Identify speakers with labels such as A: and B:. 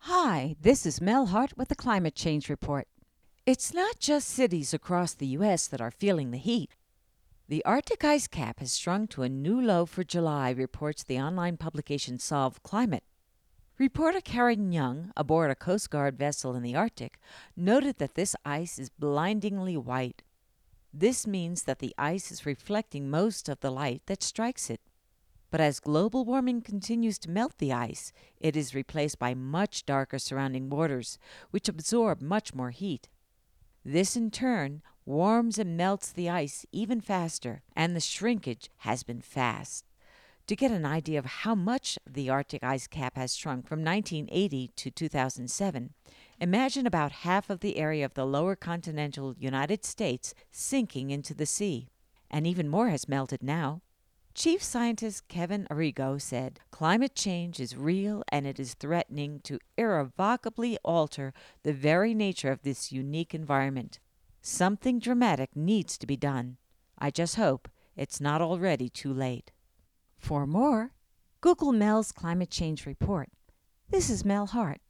A: Hi, this is Mel Hart with the Climate Change Report. It's not just cities across the U.S. that are feeling the heat. The Arctic ice cap has shrunk to a new low for July, reports the online publication Solve Climate. Reporter Karen Young, aboard a Coast Guard vessel in the Arctic, noted that this ice is blindingly white. This means that the ice is reflecting most of the light that strikes it. But as global warming continues to melt the ice, it is replaced by much darker surrounding waters, which absorb much more heat. This, in turn, warms and melts the ice even faster, and the shrinkage has been fast. To get an idea of how much the Arctic ice cap has shrunk from 1980 to 2007, imagine about half of the area of the lower continental United States sinking into the sea. And even more has melted now. Chief Scientist Kevin Arrigo said, "Climate change is real and it is threatening to irrevocably alter the very nature of this unique environment. Something dramatic needs to be done. I just hope it's not already too late." For more, Google Mel's Climate Change Report. This is Mel Hart.